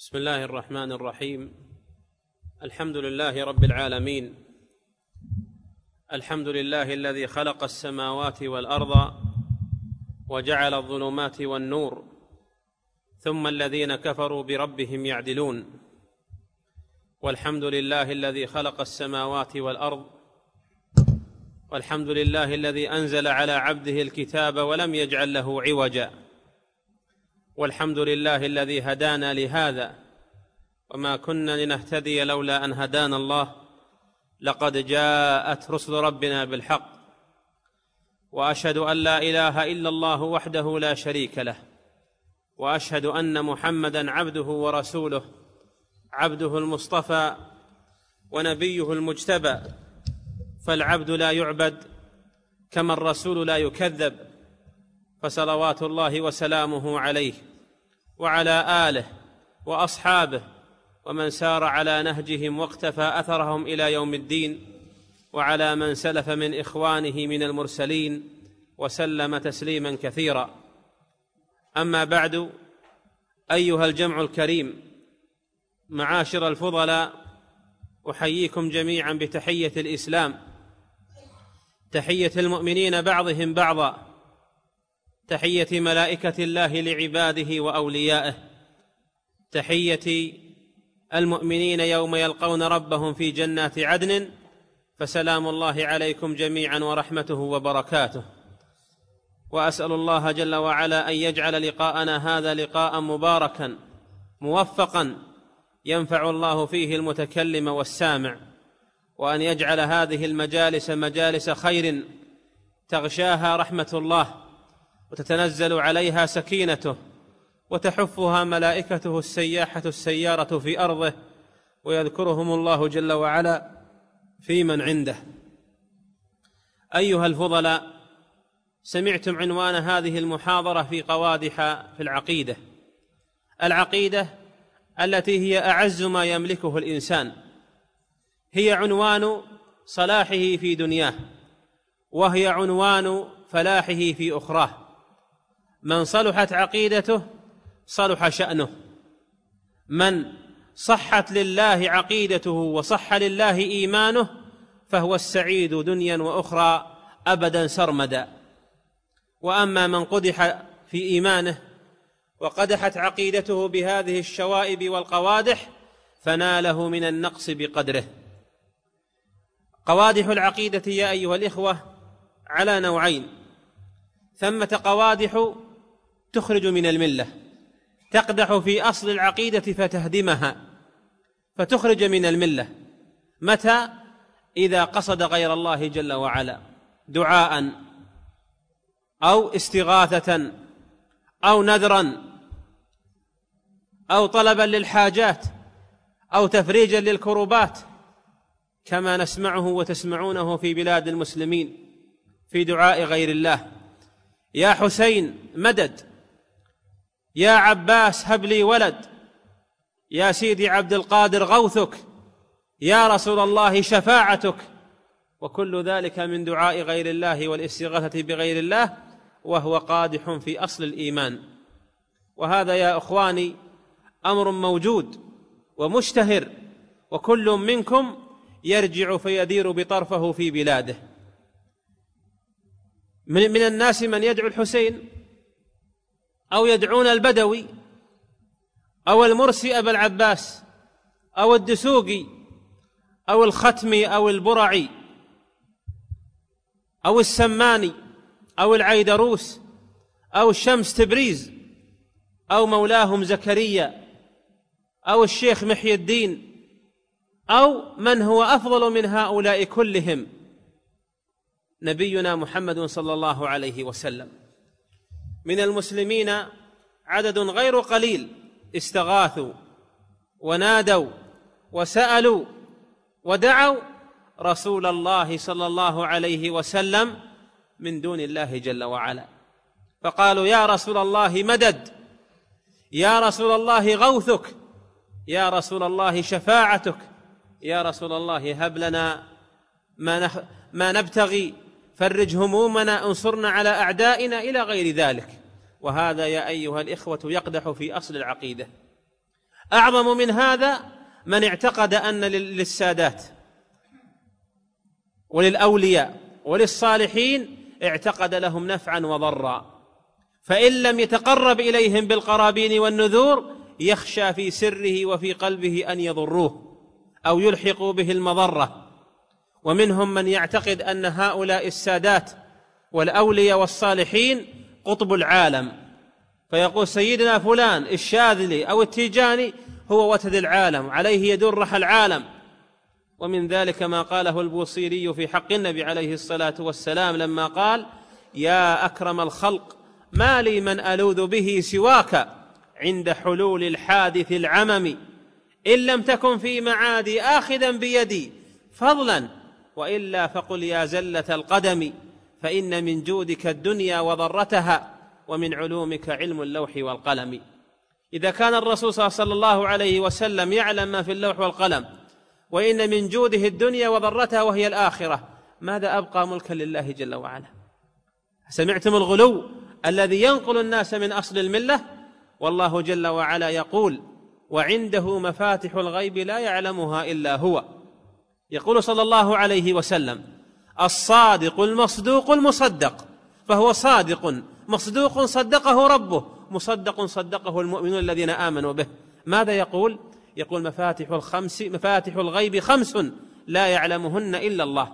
بسم الله الرحمن الرحيم. الحمد لله رب العالمين، الحمد لله الذي خلق السماوات والأرض وجعل الظلمات والنور، ثم الذين كفروا بربهم يعدلون. والحمد لله الذي خلق السماوات والأرض، والحمد لله الذي أنزل على عبده الكتاب ولم يجعل له عوجا، والحمد لله الذي هدانا لهذا وما كنا لنهتدي لولا أن هدانا الله، لقد جاءت رسل ربنا بالحق. وأشهد أن لا إله إلا الله وحده لا شريك له، وأشهد أن محمدًا عبده ورسوله، عبده المصطفى ونبيه المجتبى، فالعبد لا يعبد كما الرسول لا يكذب، فصلوات الله وسلامه عليه وعلى آله وأصحابه ومن سار على نهجهم واقتفى أثرهم إلى يوم الدين، وعلى من سلف من إخوانه من المرسلين وسلم تسليما كثيرا. أما بعد، أيها الجمع الكريم، معاشر الفضلاء، أحييكم جميعا بتحية الإسلام، تحية المؤمنين بعضهم بعضا، تحية ملائكة الله لعباده وأوليائه، تحية المؤمنين يوم يلقون ربهم في جنات عدن، فسلام الله عليكم جميعا ورحمته وبركاته. وأسأل الله جل وعلا أن يجعل لقاءنا هذا لقاء مباركا موفقا ينفع الله فيه المتكلم والسامع، وأن يجعل هذه المجالس مجالس خير تغشاها رحمة الله وتتنزل عليها سكينته وتحفها ملائكته السياحة السيارة في أرضه، ويذكرهم الله جل وعلا في من عنده. أيها الفضلاء، سمعتم عنوان هذه المحاضرة في قوادح في العقيدة، العقيدة التي هي أعز ما يملكه الإنسان، هي عنوان صلاحه في دنياه، وهي عنوان فلاحه في أخراه. من صلحت عقيدته صلح شأنه، من صحت لله عقيدته وصح لله إيمانه فهو السعيد دنيا وأخرى أبدا سرمدا. وأما من قدح في إيمانه وقدحت عقيدته بهذه الشوائب والقوادح فناله من النقص بقدره. قوادح العقيدة يا أيها الإخوة على نوعين: ثمة قوادح تخرج من الملة، تقدح في أصل العقيدة فتهدمها فتخرج من الملة. متى؟ إذا قصد غير الله جل وعلا دعاء أو استغاثة أو نذرا أو طلبا للحاجات أو تفريجا للكربات، كما نسمعه وتسمعونه في بلاد المسلمين في دعاء غير الله: يا حسين مدد، يا عباس هب لي ولد، يا سيدي عبد القادر غوثك، يا رسول الله شفاعتك. وكل ذلك من دعاء غير الله والاستغاثة بغير الله، وهو قادح في أصل الإيمان. وهذا يا أخواني أمر موجود ومشتهر، وكل منكم يرجع فيدير بطرفه في بلاده. من الناس من يدعو الحسين، أو يدعون البدوي أو المرسي أبا العباس أو الدسوقي أو الختمي أو البرعي أو السماني أو العيدروس أو الشمس تبريز أو مولاهم زكريا أو الشيخ محي الدين أو من هو أفضل من هؤلاء كلهم، نبينا محمد صلى الله عليه وسلم. من المسلمين عدد غير قليل استغاثوا ونادوا وسألوا ودعوا رسول الله صلى الله عليه وسلم من دون الله جل وعلا، فقالوا: يا رسول الله مدد، يا رسول الله غوثك، يا رسول الله شفاعتك، يا رسول الله هب لنا ما نبتغي، فرج همومنا، انصرنا على أعدائنا، إلى غير ذلك. وهذا يا أيها الإخوة يقدح في أصل العقيدة. أعظم من هذا من اعتقد أن للسادات وللأولياء وللصالحين اعتقد لهم نفعا وضرا، فإن لم يتقرب إليهم بالقرابين والنذور يخشى في سره وفي قلبه أن يضروه أو يلحقوا به المضرة. ومنهم من يعتقد أن هؤلاء السادات والأولياء والصالحين قطب العالم، فيقول سيدنا فلان الشاذلي أو التيجاني هو وتد العالم، عليه يدور رحى العالم. ومن ذلك ما قاله البوصيري في حق النبي عليه الصلاة والسلام لما قال: يا أكرم الخلق ما لي من ألوذ به سواك عند حلول الحادث العمم، إن لم تكن في معادي آخذا بيدي فضلا، وإلا فقل يا زلة القدم، فإن من جودك الدنيا وضرتها، ومن علومك علم اللوح والقلم. إذا كان الرسول صلى الله عليه وسلم يعلم ما في اللوح والقلم، وإن من جوده الدنيا وضرتها وهي الآخرة، ماذا أبقى ملكا لله جل وعلا؟ سمعتم الغلو الذي ينقل الناس من أصل الملة؟ والله جل وعلا يقول: وعنده مفاتح الغيب لا يعلمها إلا هو. يقول صلى الله عليه وسلم: الصادق المصدوق المصدق، فهو صادق مصدوق صدقه ربه، مصدق صدقه المؤمنون الذين آمنوا به. ماذا يقول؟ يقول: مفاتح الغيب 5 لا يعلمهن إلا الله.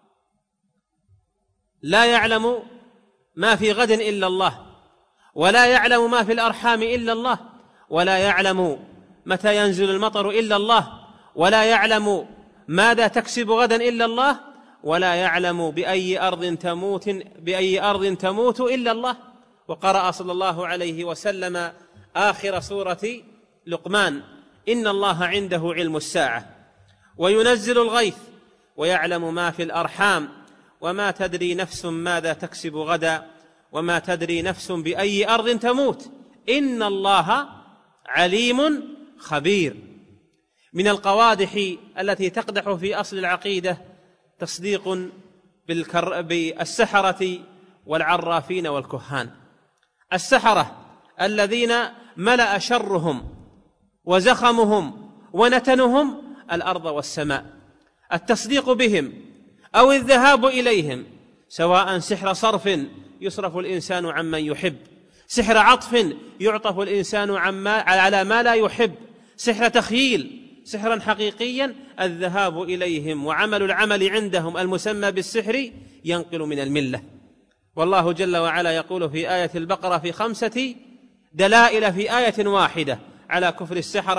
لا يعلم ما في غد إلا الله، ولا يعلم ما في الأرحام إلا الله، ولا يعلم متى ينزل المطر إلا الله، ولا يعلم ماذا تكسب غدا إلا الله، ولا يعلم بأي أرض تموت إلا الله. وقرأ صلى الله عليه وسلم آخر سورة لقمان: إن الله عنده علم الساعة وينزل الغيث ويعلم ما في الأرحام وما تدري نفس ماذا تكسب غدا وما تدري نفس بأي أرض تموت إن الله عليم خبير. من القوادح التي تقدح في أصل العقيدة تصديق بالسحرة والعرافين والكهان. السحرة الذين ملأ شرهم وزخمهم ونتنهم الأرض والسماء، التصديق بهم أو الذهاب إليهم، سواء سحر صرف يصرف الإنسان عمن يحب، سحر عطف يعطف الإنسان على ما لا يحب، سحر تخييل، سحرا حقيقيا الذهاب إليهم وعمل العمل عندهم المسمى بالسحر ينقل من الملة. والله جل وعلا يقول في آية البقرة في 5 دلائل في آية واحدة على كفر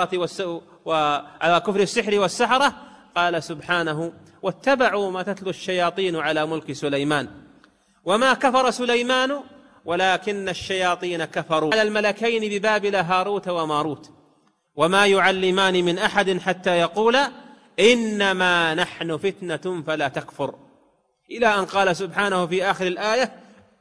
السحر والسحرة. قال سبحانه: واتبعوا ما تتلو الشياطين على ملك سليمان وما كفر سليمان ولكن الشياطين كفروا على الملكين ببابل هاروت وماروت وما يعلمان من أحد حتى يقولا إنما نحن فتنة فلا تكفر، إلى أن قال سبحانه في آخر الآية: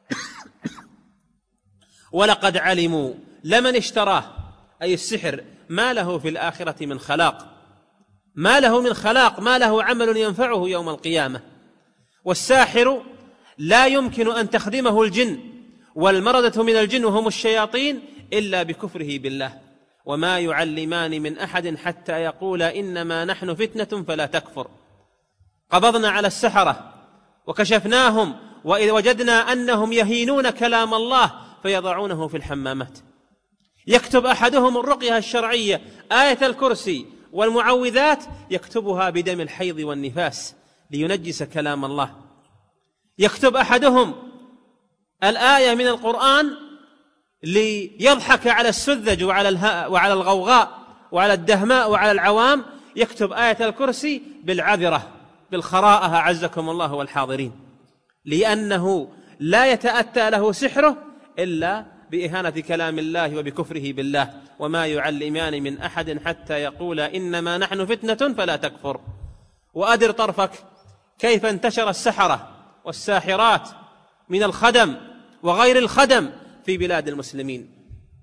ولقد علموا لمن اشتراه، أي السحر، ما له في الآخرة من خلاق، ما له من خلاق، ما له عمل ينفعه يوم القيامة. والساحر لا يمكن أن تخدمه الجن والمردة من الجن وهم الشياطين إلا بكفره بالله. وما يعلمان من أحد حتى يقولا إنما نحن فتنة فلا تكفر. قبضنا على السحرة وكشفناهم وإذ وجدنا أنهم يهينون كلام الله فيضعونه في الحمامات. يكتب أحدهم الرقية الشرعية آية الكرسي والمعوذات يكتبها بدم الحيض والنفاس لينجس كلام الله. يكتب أحدهم الآية من القرآن ليضحك على السذج وعلى الغوغاء وعلى الدهماء وعلى العوام، يكتب آية الكرسي بالعذرة بالخراءة أعزكم الله والحاضرين، لأنه لا يتأتى له سحره إلا بإهانة كلام الله وبكفره بالله. وما يعلمان من أحد حتى يقولا إنما نحن فتنة فلا تكفر. وأدر طرفك كيف انتشر السحرة والساحرات من الخدم وغير الخدم في بلاد المسلمين،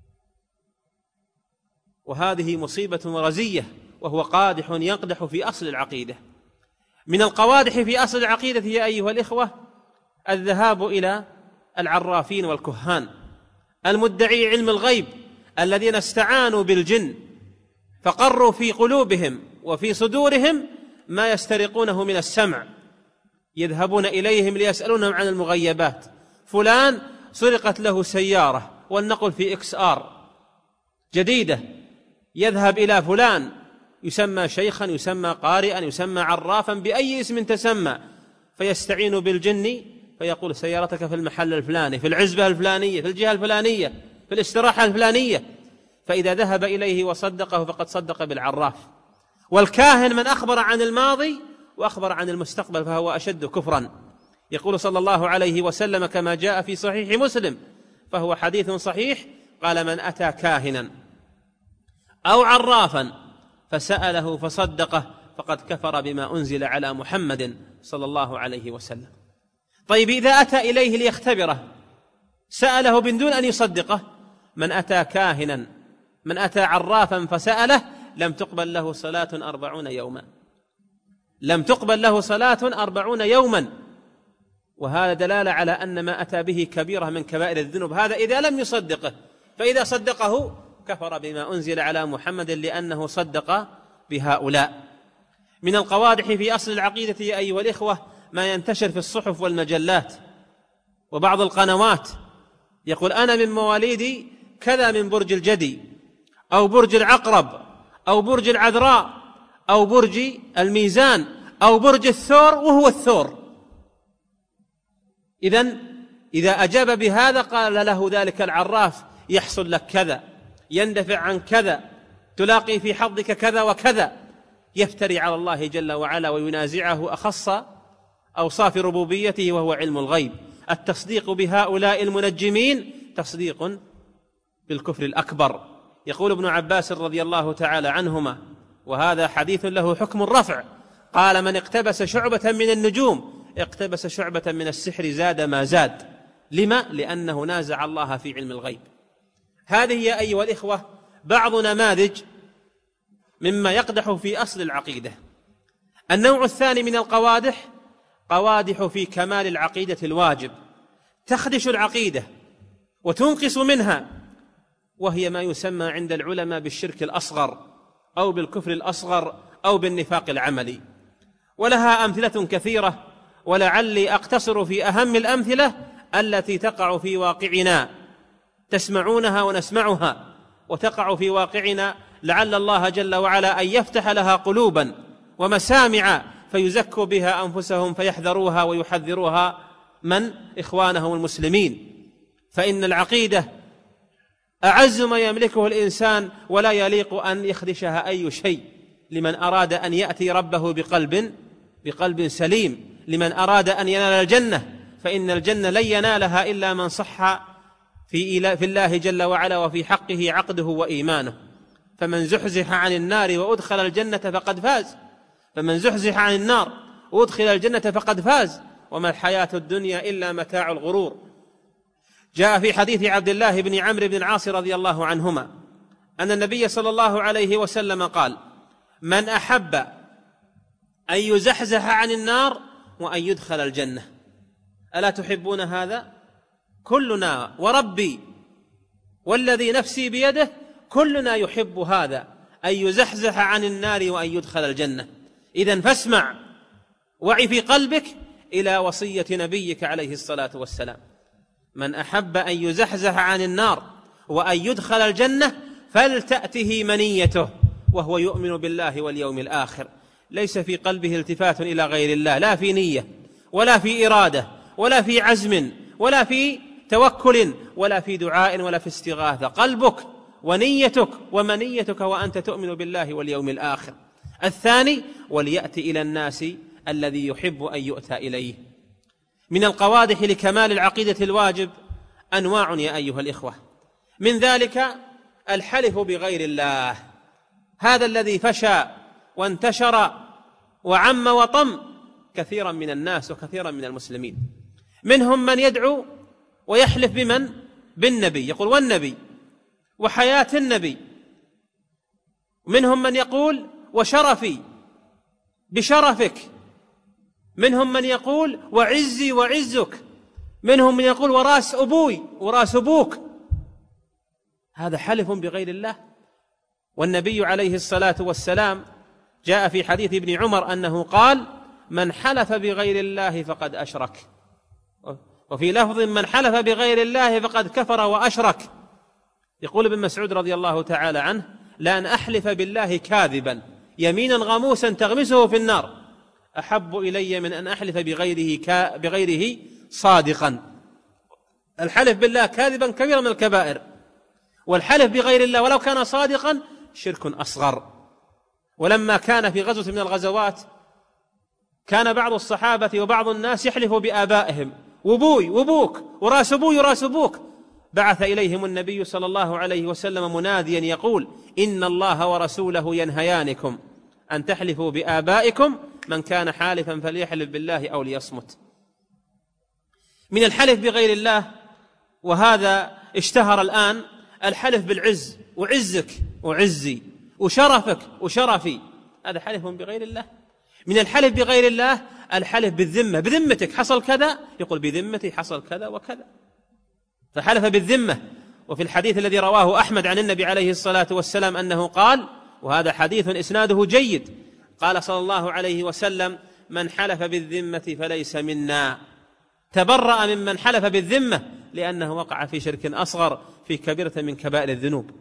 وهذه مصيبة ورزية، وهو قادح يقدح في أصل العقيدة. من القوادح في أصل العقيدة يا أيها الإخوة الذهاب إلى العرافين والكهان المدعي علم الغيب الذين استعانوا بالجن فقروا في قلوبهم وفي صدورهم ما يسترقونه من السمع، يذهبون إليهم ليسألونهم عن المغيبات. فلان سرقت له سيارة، والنقل في XR جديدة، يذهب إلى فلان يسمى شيخا، يسمى قارئا، يسمى عرافا، بأي اسم تسمى، فيستعين بالجن فيقول سيارتك في المحل الفلاني، في العزبة الفلانية، في الجهة الفلانية، في الاستراحة الفلانية. فإذا ذهب إليه وصدقه فقد صدق بالعراف. والكاهن من أخبر عن الماضي وأخبر عن المستقبل فهو أشد كفرا. يقول صلى الله عليه وسلم كما جاء في صحيح مسلم، فهو حديث صحيح، قال: من أتى كاهنا أو عرافا فسأله فصدقه فقد كفر بما أنزل على محمد صلى الله عليه وسلم. طيب، إذا أتى إليه ليختبره سأله من دون أن يصدقه، من أتى كاهنا، من أتى عرافا فسأله لم تقبل له صلاة 40 يوما، لم تقبل له صلاة 40 يوما. وهذا دلالة على أن ما أتى به كبيرة من كبائر الذنوب، هذا إذا لم يصدقه. فإذا صدقه كفر بما أنزل على محمد لأنه صدق بهؤلاء. من القوادح في أصل العقيدة يا أيها الإخوة ما ينتشر في الصحف والمجلات وبعض القنوات، يقول: أنا من مواليدي كذا من برج الجدي أو برج العقرب أو برج العذراء أو برج الميزان أو برج الثور، وهو الثور. إذا أجاب بهذا قال له ذلك العراف: يحصل لك كذا، يندفع عن كذا، تلاقي في حظك كذا وكذا. يفتري على الله جل وعلا وينازعه أخص أوصاف ربوبيته وهو علم الغيب. التصديق بهؤلاء المنجمين تصديق بالكفر الأكبر. يقول ابن عباس رضي الله تعالى عنهما، وهذا حديث له حكم الرفع، قال: من اقتبس شعبة من النجوم اقتبس شعبة من السحر زاد ما زاد. لما؟ لأنه نازع الله في علم الغيب. هذه يا أيها الإخوة بعض نماذج مما يقدح في أصل العقيدة. النوع الثاني من القوادح قوادح في كمال العقيدة الواجب، تخدش العقيدة وتنقص منها، وهي ما يسمى عند العلماء بالشرك الأصغر أو بالكفر الأصغر أو بالنفاق العملي. ولها أمثلة كثيرة، ولعلي أقتصر في أهم الأمثلة التي تقع في واقعنا، تسمعونها ونسمعها، وتقع في واقعنا، لعل الله جل وعلا أن يفتح لها قلوبا ومسامع فيزكوا بها أنفسهم فيحذروها ويحذروها من إخوانهم المسلمين. فإن العقيدة أعز ما يملكه الإنسان، ولا يليق أن يخدشها أي شيء، لمن أراد أن يأتي ربه بقلب سليم، لمن أراد أن ينال الجنة، فإن الجنة لن ينالها إلا من صح في الله جل وعلا وفي حقه عقده وإيمانه. فمن زحزح عن النار وأدخل الجنة فقد فاز، فمن زحزح عن النار وأدخل الجنة فقد فاز، وما الحياة الدنيا إلا متاع الغرور. جاء في حديث عبد الله بن عمرو بن العاص رضي الله عنهما أن النبي صلى الله عليه وسلم قال: من أحب أن يزحزح عن النار وأن يدخل الجنة. ألا تحبون هذا؟ كلنا وربي والذي نفسي بيده كلنا يحب هذا، أن يزحزح عن النار وأن يدخل الجنة. إذن فاسمع، وعي في قلبك إلى وصية نبيك عليه الصلاة والسلام: من أحب أن يزحزح عن النار وأن يدخل الجنة فلتأته منيته وهو يؤمن بالله واليوم الآخر. ليس في قلبه التفات إلى غير الله، لا في نية ولا في إرادة ولا في عزم ولا في توكل ولا في دعاء ولا في استغاثة، قلبك ونيتك ومنيتك وأنت تؤمن بالله واليوم الآخر. الثاني: وليأتي إلى الناس الذي يحب أن يؤتى إليه. من القوادح لكمال العقيدة الواجب أنواع يا أيها الإخوة، من ذلك الحلف بغير الله، هذا الذي فشى وانتشر وعم وطم كثيرا من الناس وكثيرا من المسلمين. منهم من يدعو ويحلف بمن؟ بالنبي، يقول والنبي وحياة النبي. منهم من يقول وشرفي بشرفك. منهم من يقول وعزي وعزك. منهم من يقول وراس أبوي وراس أبوك. هذا حلف بغير الله، والنبي عليه الصلاة والسلام جاء في حديث ابن عمر أنه قال: من حلف بغير الله فقد أشرك. وفي لفظ: من حلف بغير الله فقد كفر وأشرك. يقول ابن مسعود رضي الله تعالى عنه: لأن أحلف بالله كاذبا يمينا غموسا تغمسه في النار أحب إلي من أن أحلف بغيره صادقا. الحلف بالله كاذبا كبير من الكبائر، والحلف بغير الله ولو كان صادقا شرك أصغر. ولما كان في غزوة من الغزوات كان بعض الصحابة وبعض الناس يحلف بآبائهم: وبوي وبوك وراس أبوي وراس أبوك. بعث إليهم النبي صلى الله عليه وسلم مناديا يقول: إن الله ورسوله ينهيانكم أن تحلفوا بآبائكم، من كان حالفا فليحلف بالله أو ليصمت. من الحلف بغير الله، وهذا اشتهر الآن، الحلف بالعز: وعزك وعزي وشرفك وشرفي، هذا حلف بغير الله. من الحلف بغير الله الحلف بالذمة: بذمتك حصل كذا، يقول بذمتي حصل كذا وكذا، فحلف بالذمة. وفي الحديث الذي رواه أحمد عن النبي عليه الصلاة والسلام أنه قال، وهذا حديث إسناده جيد، قال صلى الله عليه وسلم: من حلف بالذمة فليس منا. تبرأ ممن حلف بالذمة لأنه وقع في شرك أصغر، في كبيرة من كبائر الذنوب.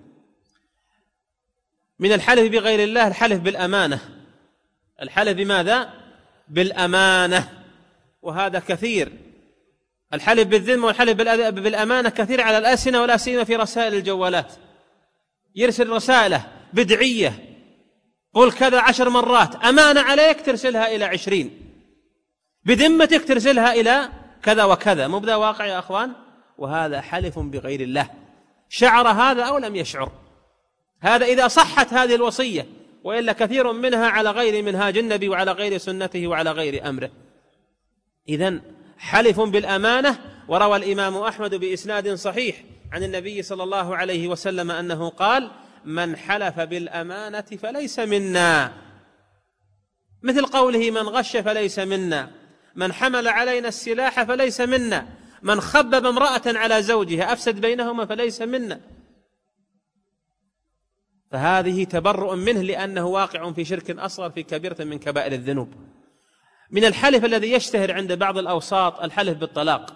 من الحلف بغير الله الحلف بالأمانة. الحلف بماذا؟ بالأمانة، وهذا كثير. الحلف بالذمة والحلف بالأمانة كثير على الألسنة، ولا سيما في رسائل الجوالات. يرسل رسالة بدعية: قل كذا 10 مرات، أمانة عليك ترسلها إلى 20، بذمتك ترسلها إلى كذا وكذا. مبدأ واقع يا أخوان، وهذا حلف بغير الله. شعر هذا أو لم يشعر، هذا إذا صحت هذه الوصية، وإلا كثير منها على غير منهاج النبي وعلى غير سنته وعلى غير أمره. إذن حلف بالأمانة. وروى الإمام أحمد بإسناد صحيح عن النبي صلى الله عليه وسلم أنه قال: من حلف بالأمانة فليس منا، مثل قوله: من غش فليس منا، من حمل علينا السلاح فليس منا، من خبب امرأة على زوجها أفسد بينهما فليس منا. فهذه تبرؤ منه لأنه واقع في شرك أصغر، في كبيرة من كبائر الذنوب. من الحلف الذي يشتهر عند بعض الأوساط الحلف بالطلاق: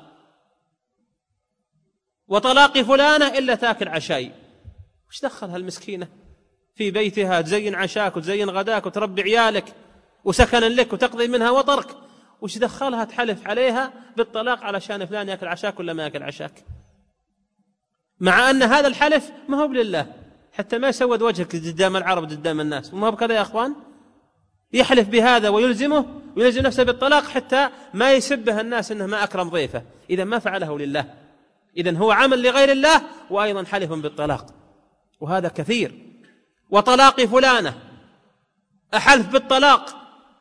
وطلاق فلانة إلا تاكل عشاي. وش دخلها المسكينة في بيتها، تزين عشاك وتزين غداك وتربي عيالك وسكنا لك وتقضي منها وطرك، وش دخلها تحلف عليها بالطلاق علشان فلان يأكل عشاك ولا ما يأكل عشاك؟ مع أن هذا الحلف ما هو لله، حتى ما يسود وجهك قدام العرب قدام الناس، وما هو بكذا يا أخوان. يحلف بهذا ويلزم نفسه بالطلاق حتى ما يسبه الناس أنه ما أكرم ضيفه. إذا ما فعله لله، إذن هو عمل لغير الله، وأيضا حلف بالطلاق، وهذا كثير. وطلاق فلانة، أحلف بالطلاق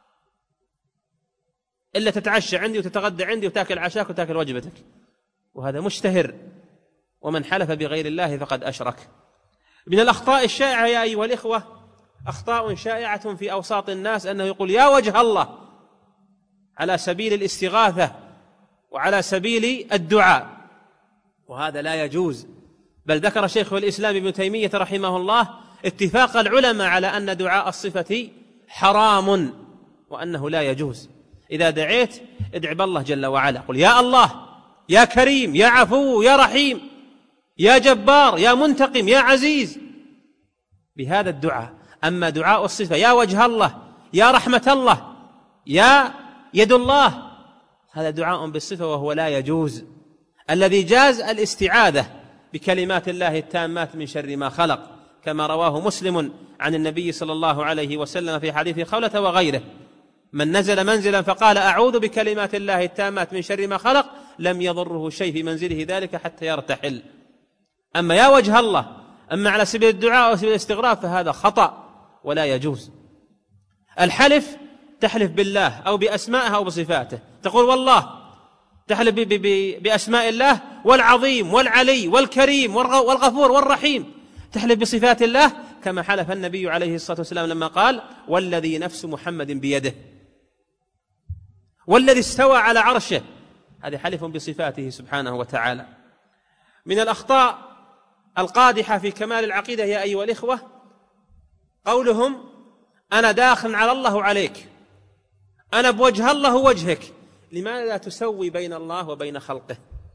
إلا تتعشى عندي وتتغدى عندي وتأكل عشاك وتأكل وجبتك، وهذا مشتهر. ومن حلف بغير الله فقد أشرك. من الأخطاء الشائعة يا أيها الإخوة، أخطاء شائعة في أوساط الناس، أنه يقول: يا وجه الله، على سبيل الاستغاثة وعلى سبيل الدعاء، وهذا لا يجوز. بل ذكر شيخ الإسلام ابن تيمية رحمه الله اتفاق العلماء على أن دعاء الصفة حرام، وأنه لا يجوز. إذا دعيت ادع بالله جل وعلا، قل: يا الله، يا كريم، يا عفو، يا رحيم، يا جبار، يا منتقم، يا عزيز، بهذا الدعاء. أما دعاء الصفة: يا وجه الله، يا رحمة الله، يا يد الله، هذا دعاء بالصفة وهو لا يجوز. الذي جاز الاستعاذة بكلمات الله التامات من شر ما خلق، كما رواه مسلم عن النبي صلى الله عليه وسلم في حديث خولة وغيره: من نزل منزلا فقال: أعوذ بكلمات الله التامات من شر ما خلق، لم يضره شيء في منزله ذلك حتى يرتحل. أما يا وجه الله، أما على سبيل الدعاء أو سبيل الاستغراث، فهذا خطأ ولا يجوز. الحلف: تحلف بالله أو بأسمائه أو بصفاته، تقول والله، تحلف بأسماء الله: والعظيم والعلي والكريم والغفور والرحيم. تحلف بصفات الله كما حلف النبي عليه الصلاة والسلام لما قال: والذي نفس محمد بيده، والذي استوى على عرشه. هذا حلف بصفاته سبحانه وتعالى. من الأخطاء القادحة في كمال العقيدة يا أيها الإخوة، قولهم أنا داخل على الله وعليك، أنا بوجه الله ووجهك، لماذا لا تسوي بين الله وبين خلقه؟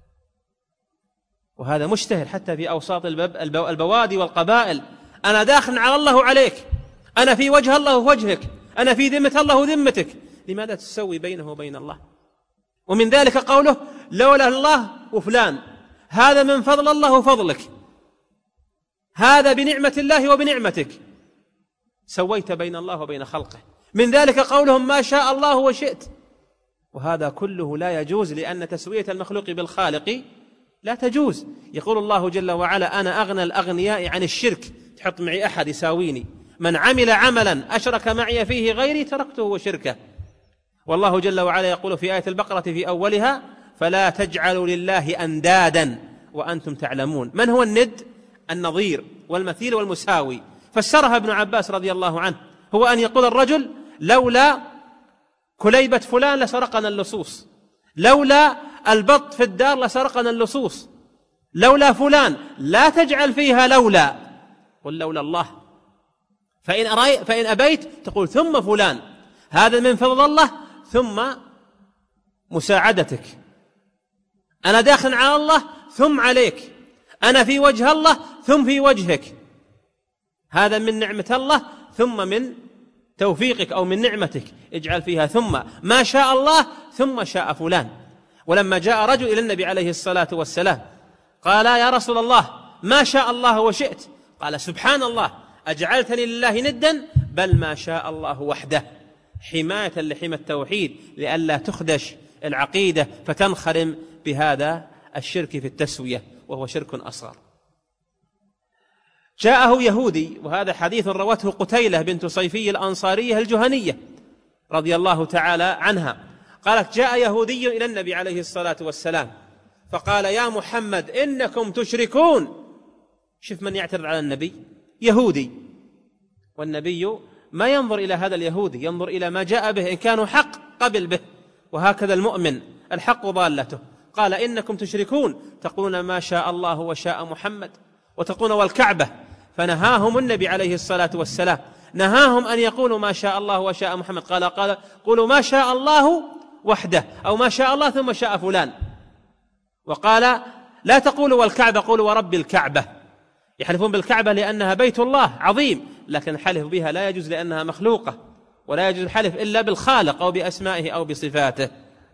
وهذا مشتهر حتى في أوساط البوادي والقبائل، أنا داخل على الله وعليك، أنا في وجه الله ووجهك، أنا في ذمة الله وذمتك، لماذا تسوي بينه وبين الله؟ ومن ذلك قوله لولا الله وفلان، هذا من فضل الله وفضلك، هذا بنعمة الله وبنعمتك، سويت بين الله وبين خلقه. من ذلك قولهم ما شاء الله وشئت، وهذا كله لا يجوز، لأن تسوية المخلوق بالخالق لا تجوز. يقول الله جل وعلا أنا أغنى الأغنياء عن الشرك، تحط معي أحد يساويني، من عمل عملا أشرك معي فيه غيري تركته وشركه. والله جل وعلا يقول في آية البقرة في أولها فلا تجعلوا لله أندادا وأنتم تعلمون. من هو الند؟ النظير والمثيل والمساوي. فسرها ابن عباس رضي الله عنه هو أن يقول الرجل لولا كليبة فلان لسرقنا اللصوص، لولا البط في الدار لسرقنا اللصوص، لولا فلان، لا تجعل فيها لولا، قل لولا الله. فإن أبيت تقول ثم فلان، هذا من فضل الله ثم مساعدتك، أنا داخل على الله ثم عليك، أنا في وجه الله ثم في وجهك، هذا من نعمة الله ثم من توفيقك أو من نعمتك، اجعل فيها ثم، ما شاء الله ثم شاء فلان. ولما جاء رجل إلى النبي عليه الصلاة والسلام قال يا رسول الله ما شاء الله وشئت، قال سبحان الله أجعلتني لله ندا، بل ما شاء الله وحده، حماية لحمى التوحيد لئلا تخدش العقيدة فتنخرم بهذا الشرك في التسوية وهو شرك أصغر. جاءه يهودي، وهذا حديث روته قتيلة بنت صيفي الأنصارية الجهنية رضي الله تعالى عنها، قالت جاء يهودي إلى النبي عليه الصلاة والسلام فقال يا محمد إنكم تشركون. شوف من يعترض على النبي، يهودي، والنبي ما ينظر إلى هذا اليهودي، ينظر إلى ما جاء به، إن كانوا حق قبل به، وهكذا المؤمن الحق ضالته. قال إنكم تشركون تقولون ما شاء الله وشاء محمد وتقولون والكعبة، فنهاهم النبي عليه الصلاة والسلام، نهاهم أن يقولوا ما شاء الله وشاء محمد، قال قولوا ما شاء الله وحده، أو ما شاء الله ثم شاء فلان. وقال لا تقولوا والكعبة، قولوا ورب الكعبة. يحلفون بالكعبة لأنها بيت الله عظيم، لكن الحلف بها لا يجوز لأنها مخلوقة، ولا يجوز الحلف إلا بالخالق أو بأسمائه أو بصفاته.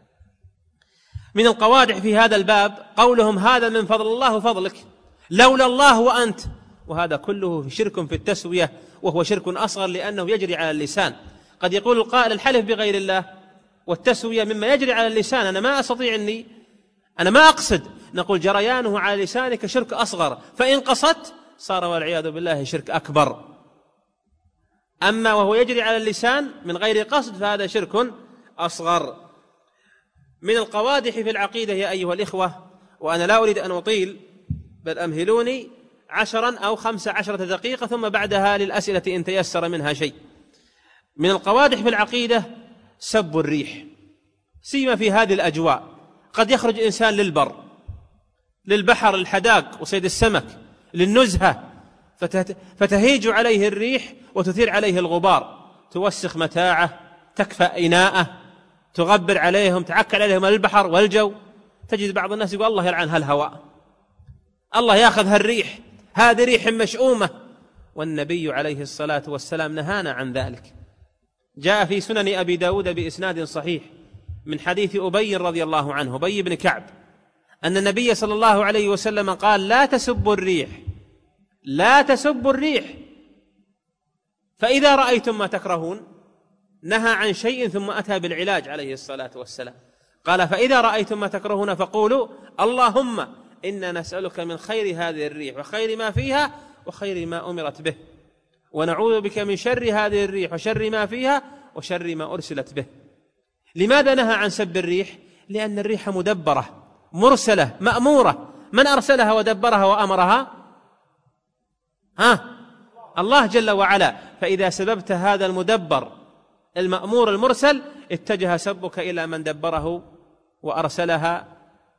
من القوادح في هذا الباب قولهم هذا من فضل الله وفضلك، لولا الله وأنت، وهذا كله شرك في التسوية وهو شرك أصغر لأنه يجري على اللسان. قد يقول القائل الحلف بغير الله والتسوية مما يجري على اللسان، أنا ما أستطيع أنا ما أقصد، نقول جريانه على لسانك شرك أصغر، فإن قصدت صار والعياذ بالله شرك أكبر. أما وهو يجري على اللسان من غير قصد فهذا شرك أصغر. من القوادح في العقيدة يا أيها الإخوة، وأنا لا أريد أن أطيل بل أمهلوني 10 أو 15 دقيقة ثم بعدها للأسئلة إن تيسر منها شيء. من القوادح في العقيدة سب الريح، سيما في هذه الأجواء. قد يخرج إنسان للبر، للبحر، للحداق وصيد السمك، للنزهة، فتهيج عليه الريح وتثير عليه الغبار، توسخ متاعه، تكفأ إناءه، تغبر عليهم، تعكر عليهم البحر والجو. تجد بعض الناس يقول الله يلعن هالهواء، الله يأخذ هالريح، هذه ريح مشؤومة. والنبي عليه الصلاة والسلام نهانا عن ذلك. جاء في سنن أبي داود بإسناد صحيح من حديث أبي رضي الله عنه، أبي بن كعب، أن النبي صلى الله عليه وسلم قال لا تسبوا الريح، لا تسبوا الريح، فإذا رأيتم ما تكرهون. نهى عن شيء ثم أتى بالعلاج عليه الصلاة والسلام، قال فإذا رأيتم ما تكرهون فقولوا اللهم إنا نسألك من خير هذه الريح وخير ما فيها وخير ما أمرت به، ونعوذ بك من شر هذه الريح وشر ما فيها وشر ما أرسلت به. لماذا نهى عن سب الريح؟ لأن الريح مدبرة مرسلة مأمورة. من أرسلها ودبرها وأمرها؟ الله جل وعلا. فإذا سببت هذا المدبر المأمور المرسل اتجه سبك إلى من دبره وأرسلها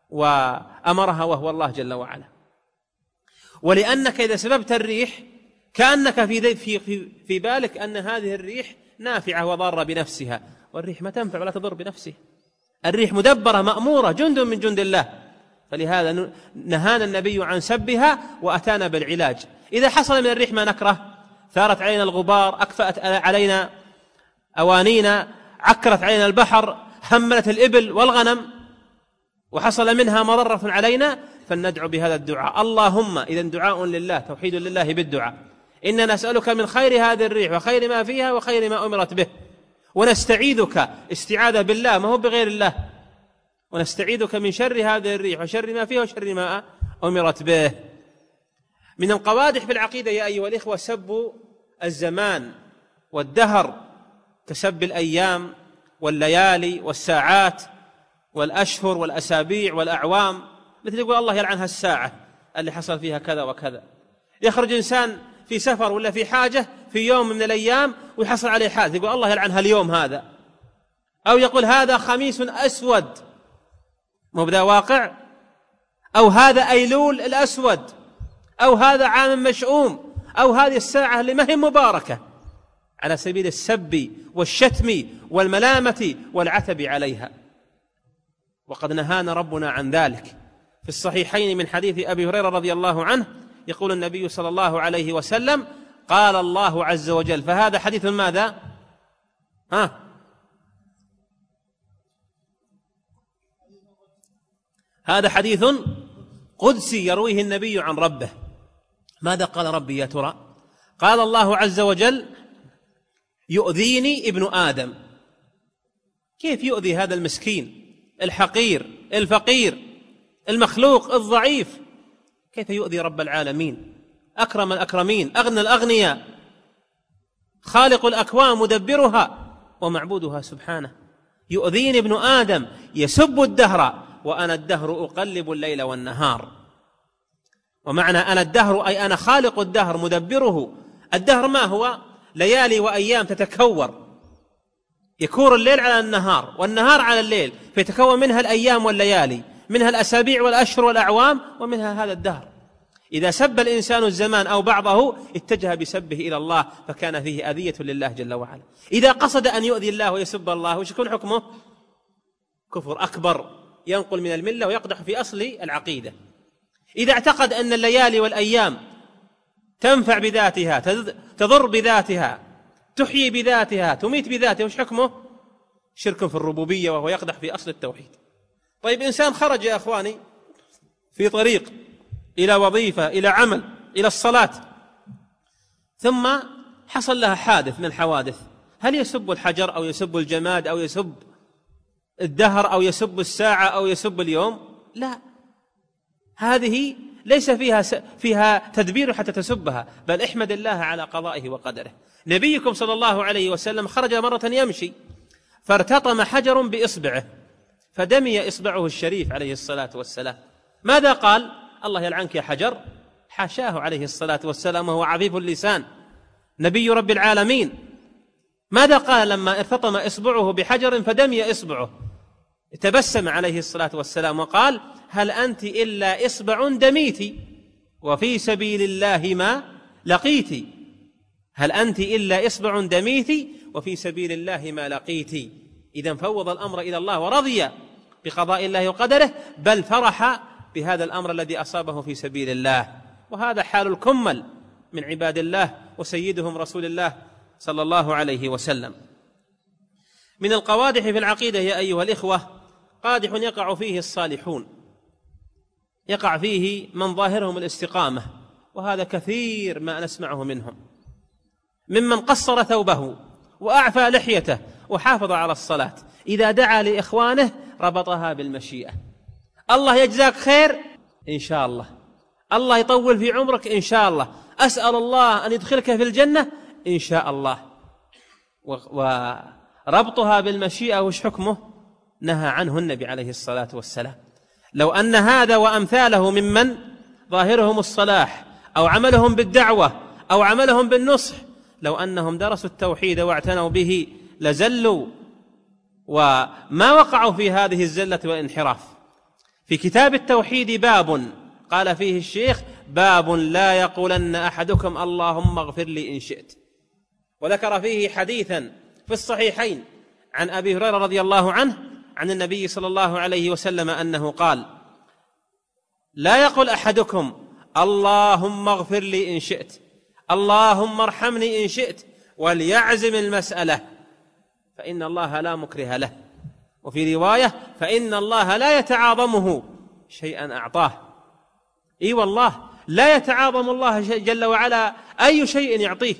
وأمرها وهو الله جل وعلا. ولأنك إذا سببت الريح كأنك في بالك أن هذه الريح نافعة وضارة بنفسها، والريح ما تنفع ولا تضر بنفسها. الريح مدبرة مأمورة، جند من جند الله، فلهذا نهانا النبي عن سبها وأتانا بالعلاج. إذا حصل من الريح ما نكره، ثارت علينا الغبار، أكفأت علينا أوانينا، عكرت علينا البحر، هملت الإبل والغنم، وحصل منها مضرة علينا، فلندعو بهذا الدعاء. اللهم، إذا دعاء لله، توحيد لله بالدعاء، إنا نسألك من خير هذه الريح وخير ما فيها وخير ما أمرت به، ونستعيذك، استعاذة بالله ما هو بغير الله، ونستعيذك من شر هذه الريح وشر ما فيها وشر ما أمرت به. من القوادح في العقيدة يا أيها الإخوة سب الزمان والدهر، كسب الأيام والليالي والساعات والأشهر والأسابيع والأعوام، مثل يقول الله يلعنها الساعة اللي حصل فيها كذا وكذا. يخرج إنسان في سفر ولا في حاجة في يوم من الأيام ويحصل عليه حادث، يقول الله يلعنها اليوم هذا، أو يقول هذا خميس أسود، مو بدا واقع، أو هذا أيلول الأسود، أو هذا عام مشؤوم، أو هذه الساعة اللي ما هي مباركة، على سبيل السب والشتم والملامة والعتب عليها. وقد نهانا ربنا عن ذلك في الصحيحين من حديث أبي هريرة رضي الله عنه، يقول النبي صلى الله عليه وسلم: قال الله عز وجل. فهذا حديث ماذا؟ هذا حديث قدسي يرويه النبي عن ربه. ماذا قال ربي يا ترى؟ قال الله عز وجل: يؤذيني ابن آدم. كيف يؤذي هذا المسكين الحقير الفقير المخلوق الضعيف؟ كيف يؤذي رب العالمين، أكرم الأكرمين، أغنى الأغنياء، خالق الأكوان، مدبرها ومعبودها سبحانه؟ يؤذيني ابن آدم يسب الدهر وأنا الدهر أقلب الليل والنهار. ومعنى أنا الدهر أي أنا خالق الدهر مدبره. الدهر ما هو؟ ليالي وأيام تتكور، يكور الليل على النهار والنهار على الليل، فيتكون منها الأيام والليالي، منها الأسابيع والأشهر والأعوام، ومنها هذا الدهر. إذا سب الإنسان الزمان أو بعضه اتجه بسبه إلى الله، فكان فيه أذية لله جل وعلا. إذا قصد أن يؤذي الله ويسب الله، وش يكون حكمه؟ كفر أكبر ينقل من الملة ويقدح في أصل العقيدة. إذا اعتقد أن الليالي والأيام تنفع بذاتها، تضر بذاتها، تحيي بذاتها، تميت بذاتها، وش حكمه؟ شرك في الربوبية، وهو يقدح في أصل التوحيد. طيب إنسان خرج يا أخواني في طريق إلى وظيفة، إلى عمل، إلى الصلاة، ثم حصل لها حادث من الحوادث، هل يسب الحجر أو يسب الجماد أو يسب الدهر أو يسب الساعة أو يسب اليوم؟ لا، هذه ليس فيها تدبير حتى تسبها، بل احمد الله على قضائه وقدره. نبيكم صلى الله عليه وسلم خرج مرة يمشي، فارتطم حجر بإصبعه فدمي إصبعه الشريف عليه الصلاة والسلام. ماذا قال؟ الله يلعنك يا حجر؟ حاشاه عليه الصلاة والسلام، وهو عفيف اللسان نبي رب العالمين. ماذا قال لما ارتطم إصبعه بحجر فدمي إصبعه؟ تبسم عليه الصلاة والسلام وقال: هل أنت إلا إصبع دميت وفي سبيل الله ما لقيت. هل أنت إلا إصبع دميت وفي سبيل الله ما لقيت. إذن فوض الأمر إلى الله ورضي بقضاء الله وقدره، بل فرح بهذا الأمر الذي أصابه في سبيل الله. وهذا حال الكمل من عباد الله وسيدهم رسول الله صلى الله عليه وسلم. من القوادح في العقيدة يا أيها الإخوة قادح يقع فيه الصالحون، يقع فيه من ظاهرهم الاستقامة، وهذا كثير ما نسمعه منهم، ممن قصر ثوبه وأعفى لحيته وحافظ على الصلاة، إذا دعا لإخوانه ربطها بالمشيئة. الله يجزاك خير إن شاء الله، الله يطول في عمرك إن شاء الله، أسأل الله أن يدخلك في الجنة إن شاء الله. وربطها بالمشيئة وش حكمه؟ نهى عنه النبي عليه الصلاة والسلام. لو أن هذا وأمثاله ممن ظاهرهم الصلاح أو عملهم بالدعوة أو عملهم بالنصح، لو أنهم درسوا التوحيد واعتنوا به لزلوا وما وقعوا في هذه الزلة والانحراف. في كتاب التوحيد باب قال فيه الشيخ: باب لا يقولن أحدكم اللهم اغفر لي إن شئت. وذكر فيه حديثا في الصحيحين عن أبي هريرة رضي الله عنه عن النبي صلى الله عليه وسلم أنه قال: لا يقول أحدكم اللهم اغفر لي إن شئت، اللهم ارحمني إن شئت، وليعزم المسألة فإن الله لا مكره له. وفي رواية: فإن الله لا يتعاظمه شيئا أعطاه. إي والله لا يتعاظم الله جل وعلا أي شيء يعطيه.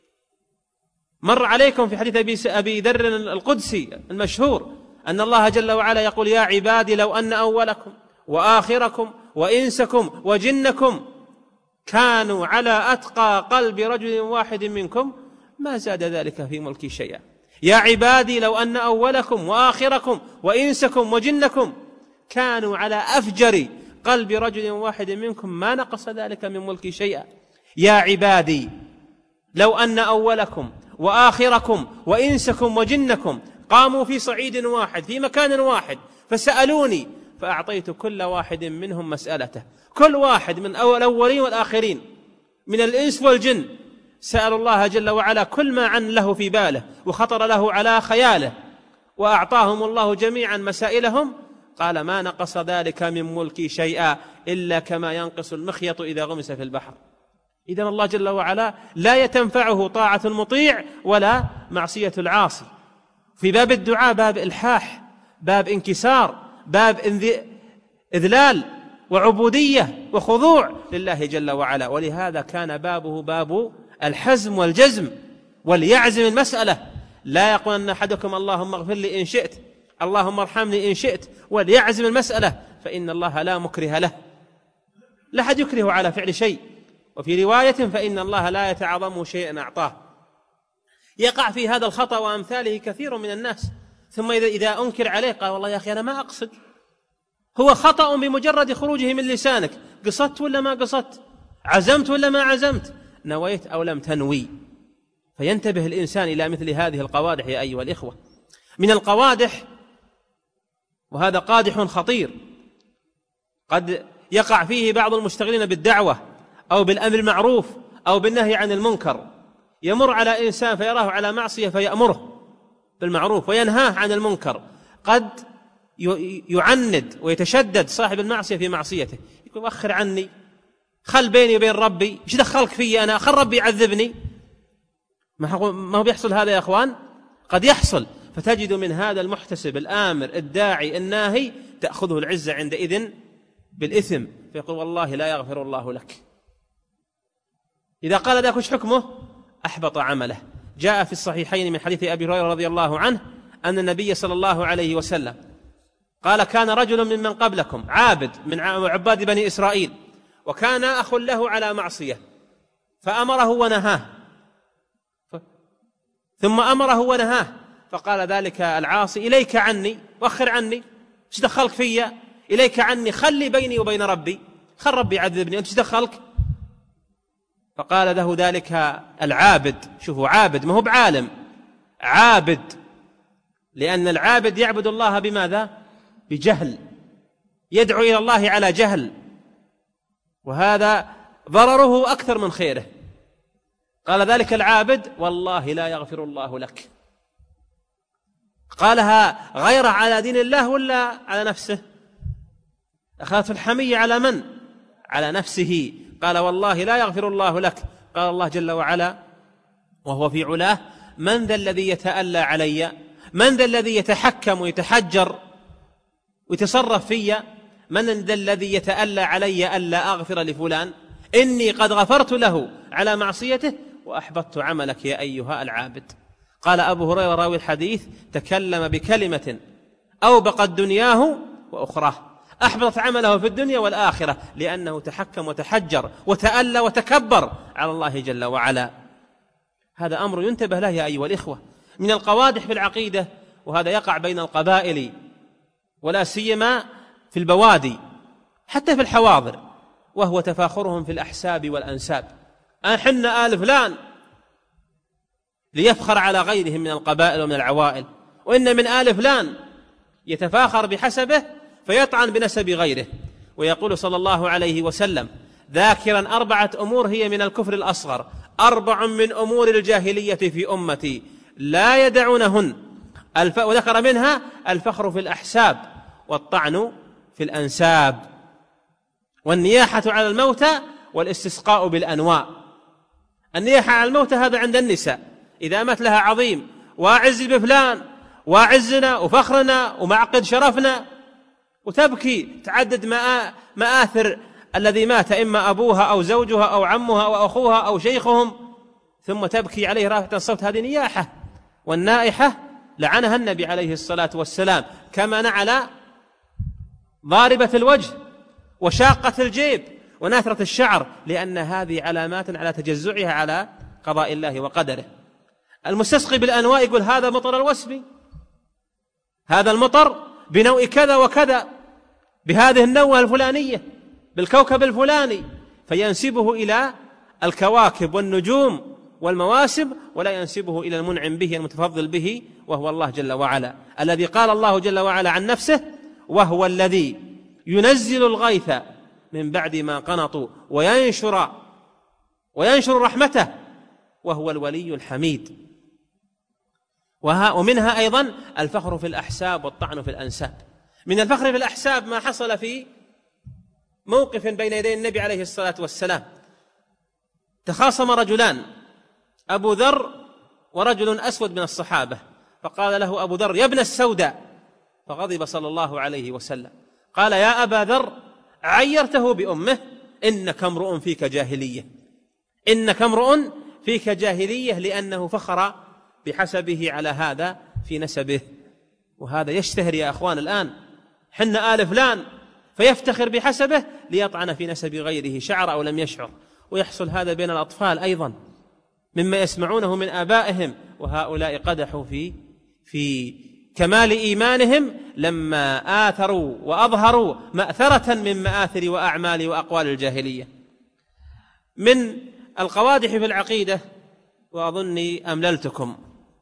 مر عليكم في حديث أبي ذر القدسي المشهور أن الله جل وعلا يقول: يا عبادي لو أن أولكم وآخركم وإنسكم وجنكم كانوا على أتقى قلب رجل واحد منكم ما زاد ذلك في ملكي شيئا. يا عبادي لو أن أولكم وآخركم وإنسكم وجنكم كانوا على أفجر قلب رجل واحد منكم ما نقص ذلك من ملكي شيئا. يا عبادي لو أن أولكم وآخركم وإنسكم وجنكم قاموا في صعيد واحد في مكان واحد فسألوني فأعطيت كل واحد منهم مسألته. كل واحد من الأولين والآخرين من الإنس والجن سأل الله جل وعلا كل ما عن له في باله وخطر له على خياله، وأعطاهم الله جميعا مسائلهم. قال: ما نقص ذلك من ملكي شيئا إلا كما ينقص المخيط إذا غمس في البحر. إذن الله جل وعلا لا تنفعه طاعة المطيع ولا معصية العاصي. في باب الدعاء باب إلحاح، باب انكسار، باب إذلال وعبودية وخضوع لله جل وعلا. ولهذا كان بابه باب الحزم والجزم، وليعزم المسألة. لا يقول أن أحدكم اللهم اغفر لي إن شئت، اللهم ارحمني إن شئت، وليعزم المسألة فإن الله لا مكره له. لا أحد يكره على فعل شيء. وفي رواية: فإن الله لا يتعاظم شيئا أعطاه. يقع في هذا الخطأ وأمثاله كثير من الناس، ثم إذا أنكر عليه قال: والله يا أخي أنا ما أقصد. هو خطأ بمجرد خروجه من لسانك. قصدت ولا ما قصدت؟ عزمت ولا ما عزمت؟ نويت أو لم تنوي؟ فينتبه الإنسان إلى مثل هذه القوادح يا أيها الإخوة. من القوادح، وهذا قادح خطير قد يقع فيه بعض المشتغلين بالدعوة أو بالأمر المعروف أو بالنهي عن المنكر، يمر على إنسان فيراه على معصية فيأمره بالمعروف وينهاه عن المنكر. قد يعند ويتشدد صاحب المعصية في معصيته، يقول: أخر عني، خل بيني وبين ربي، إيش دخلك في أنا؟ خل ربي يعذبني. ما هو بيحصل هذا يا أخوان؟ قد يحصل. فتجد من هذا المحتسب الآمر الداعي الناهي تأخذه العزة عندئذ بالإثم، فيقول: والله لا يغفر الله لك. إذا قال ذاك وش حكمه؟ أحبط عمله. جاء في الصحيحين من حديث أبي هريرة رضي الله عنه أن النبي صلى الله عليه وسلم قال: كان رجل ممن قبلكم عابد من عباد بني إسرائيل، وكان أخ له على معصية فأمره ونهاه، ثم أمره ونهاه، فقال ذلك العاصي: إليك عني، وأخر عني، ايش دخلك فيا؟ إليك عني، خلي بيني وبين ربي، خل ربي يعذبني، أنت ايش دخلك؟ فقال له ذلك العابد، شوفوا عابد ما هو بعالم، عابد، لأن العابد يعبد الله بماذا؟ بجهل، يدعو إلى الله على جهل، وهذا ضرره أكثر من خيره. قال ذلك العابد: والله لا يغفر الله لك. قالها غير على دين الله ولا على نفسه؟ أخذت الحمية على من؟ على نفسه. قال: والله لا يغفر الله لك. قال الله جل وعلا وهو في علاه: من ذا الذي يتألى علي؟ من ذا الذي يتحكم ويتحجر ويتصرف في؟ من ذا الذي يتألى علي ألا أغفر لفلان؟ إني قد غفرت له على معصيته وأحبطت عملك يا أيها العابد. قال أبو هريرة راوي الحديث: تكلم بكلمة أوبقت دنياه وأخراه، أحبطت عمله في الدنيا والآخرة، لأنه تحكم وتحجر وتألى وتكبر على الله جل وعلا. هذا أمر ينتبه له يا أيها الإخوة. من القوادح في العقيدة، وهذا يقع بين القبائل ولا سيما في البوادي حتى في الحواضر، وهو تفاخرهم في الأحساب والأنساب. حنا آل فلان، ليفخر على غيرهم من القبائل ومن العوائل. وإن من آل فلان، يتفاخر بحسبه فيطعن بنسب غيره. ويقول صلى الله عليه وسلم: ذاكرا 4 أمور هي من الكفر الأصغر، 4 من أمور الجاهلية في أمتي لا يدعونهن، وذكر منها الفخر في الأحساب، والطعن في الأنساب، والنياحة على الموتى، والاستسقاء بالأنواء. النياحة على الموتى هذا عند النساء، إذا مات لها عظيم واعز بفلان واعزنا وفخرنا ومعقد شرفنا، وتبكي تعدد مآثر الذي مات، إما أبوها أو زوجها أو عمها أو أخوها أو شيخهم، ثم تبكي عليه رافعة الصوت، هذه نياحة. والنائحة لعنها النبي عليه الصلاة والسلام، كما نعل ضاربة الوجه وشاقة الجيب وناثرة الشعر، لأن هذه علامات على تجزعها على قضاء الله وقدره. المستسقي بالأنواء يقول هذا مطر الوسبي، هذا المطر بنوع كذا وكذا، بهذه النوة الفلانية، بالكوكب الفلاني، فينسبه إلى الكواكب والنجوم والمواسم، ولا ينسبه إلى المنعم به المتفضل به، وهو الله جل وعلا، الذي قال الله جل وعلا عن نفسه: وهو الذي ينزل الغيث من بعد ما قنطوا وينشر رحمته وهو الولي الحميد. ومنها أيضا الفخر في الأحساب والطعن في الأنساب. من الفخر في الأحساب ما حصل في موقف بين يدي النبي عليه الصلاة والسلام، تخاصم رجلان، أبو ذر ورجل أسود من الصحابة، فقال له أبو ذر: يا ابن السوداء، فغضب صلى الله عليه وسلم، قال: يا أبا ذر، عيرته بأمه، إنك امرؤ فيك جاهلية، إنك امرؤ فيك جاهلية، لأنه فخر بحسبه على هذا في نسبه. وهذا يشتهر يا أخوان الآن، حنا آل فلان، فيفتخر بحسبه ليطعن في نسب غيره، شعر أو لم يشعر. ويحصل هذا بين الأطفال أيضا مما يسمعونه من آبائهم، وهؤلاء قدحوا في كمال إيمانهم لما آثروا وأظهروا مأثرة من مآثر وأعمال وأقوال الجاهلية. من القوادح في العقيدة، وأظني أمللتكم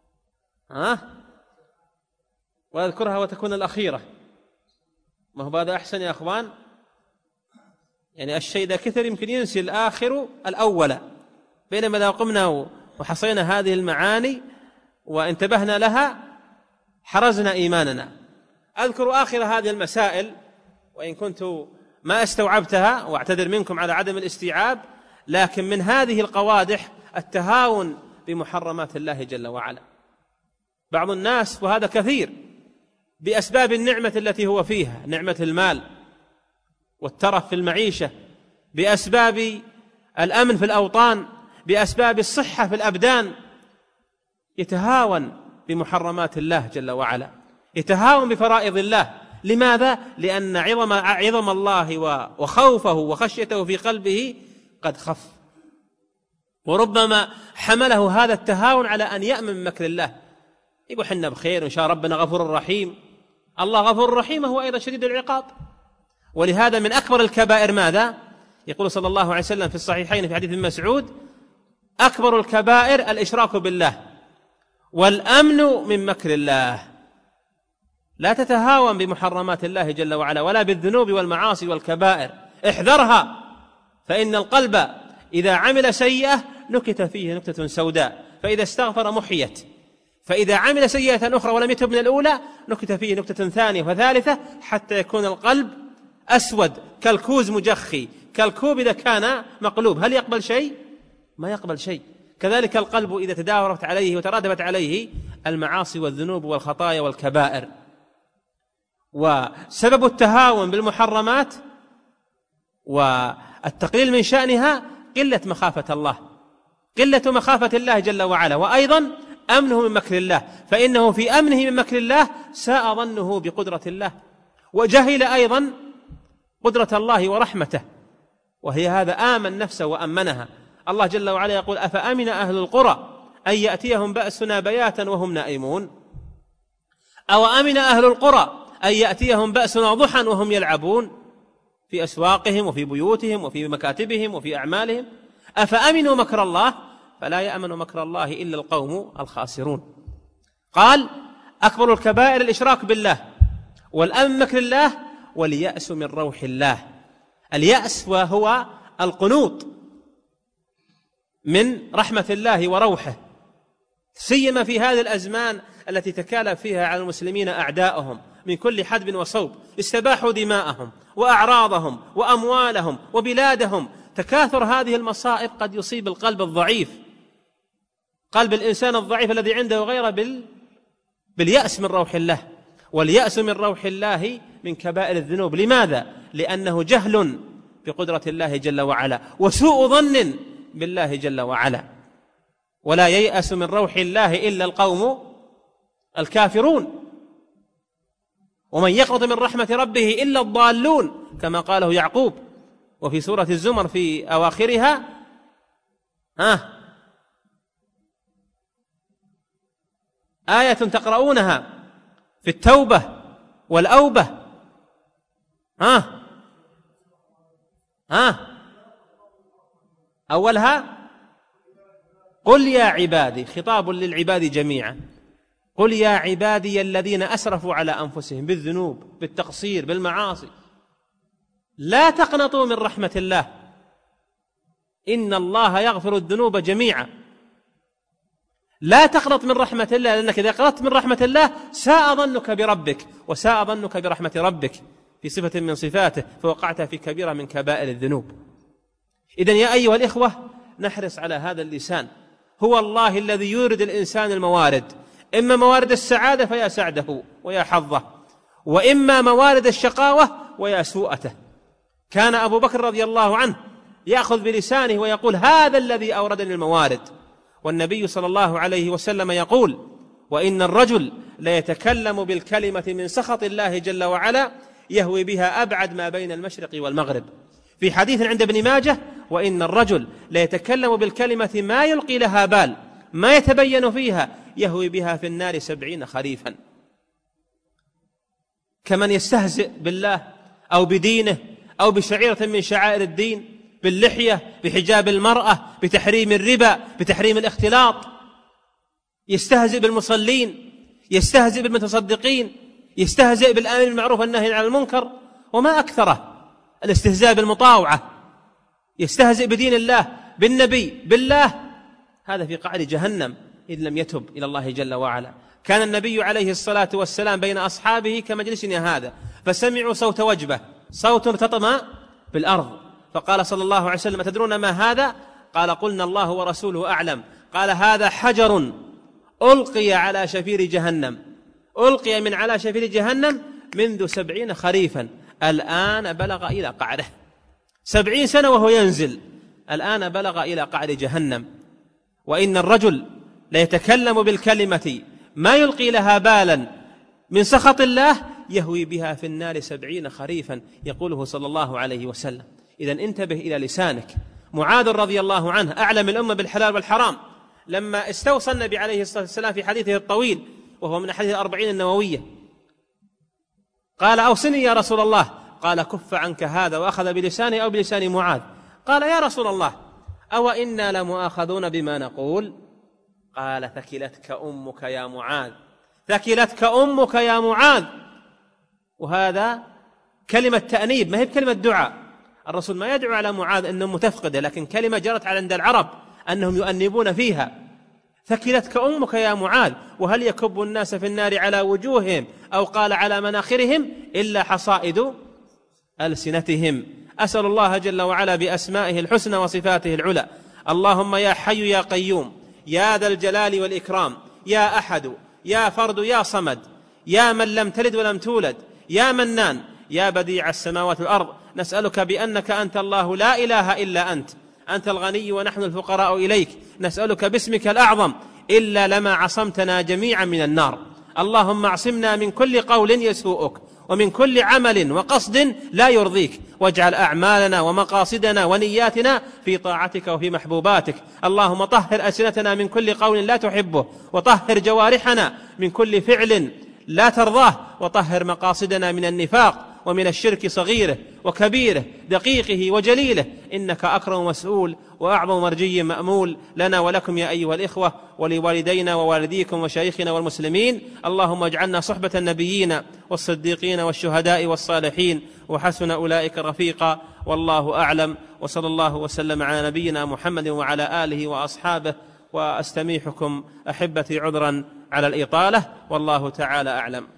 وأذكرها وتكون الأخيرة، ما هو هذا أحسن يا أخوان، يعني الشيء إذا كثر يمكن ينسي الآخر الأول، بينما لو قمنا وحصينا هذه المعاني وانتبهنا لها حرزنا إيماننا. أذكر آخر هذه المسائل، وإن كنت ما استوعبتها واعتذر منكم على عدم الاستيعاب، لكن من هذه القوادح التهاون بمحرمات الله جل وعلا. بعض الناس، وهذا كثير، بأسباب النعمة التي هو فيها، نعمة المال والترف في المعيشة، بأسباب الأمن في الأوطان، بأسباب الصحة في الأبدان، يتهاون بمحرمات الله جل وعلا، يتهاون بفرائض الله. لماذا؟ لأن عظم الله وخوفه وخشيته في قلبه قد خف، وربما حمله هذا التهاون على أن يأمن من مكر الله، يقول حنا بخير وإن شاء ربنا غفور رحيم. الله غفور رحيم، هو أيضا شديد العقاب. ولهذا من أكبر الكبائر ماذا؟ يقول صلى الله عليه وسلم في الصحيحين في حديث ابن مسعود: أكبر الكبائر الإشراك بالله والأمن من مكر الله. لا تتهاون بمحرمات الله جل وعلا، ولا بالذنوب والمعاصي والكبائر، احذرها، فإن القلب إذا عمل سيئة نكت فيه نكتة سوداء، فإذا استغفر محيت، فإذا عمل سيئة أخرى ولم يتب من الأولى نكت فيه نكتة ثانية وثالثة، حتى يكون القلب أسود كالكوز مجخي، كالكوب إذا كان مقلوب، هل يقبل شيء؟ ما يقبل شيء. كذلك القلب إذا تداورت عليه وترادفت عليه المعاصي والذنوب والخطايا والكبائر. وسبب التهاون بالمحرمات والتقليل من شأنها قلة مخافة الله، قلة مخافة الله جل وعلا، وأيضا أمنه من مكر الله، فإنه في أمنه من مكر الله ساء ظنه بقدرة الله، وجهل أيضا قدرة الله ورحمته، وهي هذا آمن نفسه وأمنها. الله جل وعلا يقول: أفأمن أهل القرى أن يأتيهم بأسنا بياتا وهم نائمون، أو أمن أهل القرى أن يأتيهم بأسنا ضحى وهم يلعبون في أسواقهم وفي بيوتهم وفي مكاتبهم وفي أعمالهم. أفأمنوا مكر الله فلا يأمن مكر الله إلا القوم الخاسرون. قال: أكبر الكبائر الإشراك بالله والأمن مكر الله واليأس من روح الله. اليأس وهو القنوط من رحمة الله وروحه، سيما في هذه الأزمان التي تكالب فيها على المسلمين أعداؤهم من كل حدب وصوب، استباحوا دماءهم وأعراضهم وأموالهم وبلادهم. تكاثر هذه المصائب قد يصيب القلب الضعيف، قلب الإنسان الضعيف الذي عنده غيره باليأس من روح الله، واليأس من روح الله من كبائر الذنوب. لماذا؟ لأنه جهل بقدرة الله جل وعلا وسوء ظن بالله جل وعلا. ولا ييأس من روح الله إلا القوم الكافرون، ومن يقنط من رحمة ربه إلا الضالون، كما قاله يعقوب. وفي سورة الزمر في أواخرها آية تقرؤونها في التوبة والأوبة. أولها قل يا عبادي، خطاب للعباد جميعا، قل يا عبادي الذين أسرفوا على أنفسهم بالذنوب بالتقصير بالمعاصي لا تقنطوا من رحمة الله إن الله يغفر الذنوب جميعا. لا تقنط من رحمة الله، لأنك إذا قنطت من رحمة الله ساء ظنك بربك وساء ظنك برحمة ربك في صفة من صفاته، فوقعت في كبيرة من كبائر الذنوب. إذن يا أيها الإخوة نحرص على هذا اللسان. هو الله الذي يورد الإنسان الموارد، إما موارد السعادة فيا سعده ويا حظه، وإما موارد الشقاوة ويا سوءته. كان أبو بكر رضي الله عنه يأخذ بلسانه ويقول هذا الذي أوردني الموارد، والنبي صلى الله عليه وسلم يقول وإن الرجل ليتكلم بالكلمة من سخط الله جل وعلا يهوي بها أبعد ما بين المشرق والمغرب. في حديث عند ابن ماجه وإن الرجل ليتكلم بالكلمة ما يلقي لها بال ما يتبين فيها يهوي بها في النار 70 خريفا. كمن يستهزئ بالله أو بدينه أو بشعيرة من شعائر الدين، باللحية، بحجاب المرأة، بتحريم الربا، بتحريم الاختلاط، يستهزئ بالمصلين، يستهزئ بالمتصدقين، يستهزئ بالآمر بالمعروف والنهي عن المنكر، وما أكثره الاستهزاء بالمطاوعة، يستهزئ بدين الله بالنبي بالله. هذا في قعر جهنم إذ لم يتب إلى الله جل وعلا. كان النبي عليه الصلاة والسلام بين أصحابه كمجلسنا هذا فسمعوا صوت وجبة، صوت ارتطم بالأرض، فقال صلى الله عليه وسلم تدرون ما هذا؟ قال قلنا الله ورسوله أعلم. قال هذا حجر ألقي على شفير جهنم، ألقي من على شفير جهنم منذ 70 خريفا، الآن بلغ إلى قعره. 70 سنة وهو ينزل، الآن بلغ إلى قعر جهنم. وإن الرجل ليتكلم بالكلمة ما يلقي لها بالا من سخط الله يهوي بها في النار 70 خريفا، يقوله صلى الله عليه وسلم. إذن انتبه إلى لسانك. معاذ رضي الله عنه أعلم الأمة بالحلال والحرام، لما استوصى النبي عليه الصلاة والسلام في حديثه الطويل وهو من حديث 40 النووية قال أوصني يا رسول الله، قال كف عنك هذا، وأخذ بلسانه أو بلسان معاذ. قال يا رسول الله أو إنا لمؤاخذون بما نقول؟ قال ثكلتك أمك يا معاذ، ثكلتك أمك يا معاذ. وهذا كلمة تأنيب، ما هي بكلمة دعاء. الرسول ما يدعو على معاذ أنه متفقدة، لكن كلمة جرت على عند العرب أنهم يؤنبون فيها. ثكلتك أمك يا معاذ. وهل يكب الناس في النار على وجوههم أو قال على مناخرهم إلا حصائد ألسنتهم. أسأل الله جل وعلا بأسمائه الحسنى وصفاته العلى، اللهم يا حي يا قيوم يا ذا الجلال والإكرام، يا أحد يا فرد يا صمد، يا من لم تلد ولم تولد، يا منان، يا بديع السماوات والأرض، نسألك بأنك أنت الله لا إله إلا أنت، أنت الغني ونحن الفقراء إليك، نسألك باسمك الأعظم إلا لما عصمتنا جميعا من النار. اللهم اعصمنا من كل قول يسوءك ومن كل عمل وقصد لا يرضيك، واجعل أعمالنا ومقاصدنا ونياتنا في طاعتك وفي محبوباتك. اللهم طهر ألسنتنا من كل قول لا تحبه، وطهر جوارحنا من كل فعل لا ترضاه، وطهر مقاصدنا من النفاق ومن الشرك صغيره وكبيره دقيقه وجليله، إنك أكرم مسؤول وأعظم مرجي مأمول لنا ولكم يا أيها الإخوة، ولوالدينا ووالديكم وشيخنا والمسلمين. اللهم اجعلنا صحبة النبيين والصديقين والشهداء والصالحين، وحسن أولئك رفيقا. والله أعلم، وصلى الله وسلم على نبينا محمد وعلى آله وأصحابه. وأستميحكم أحبتي عذرا على الإطالة، والله تعالى أعلم.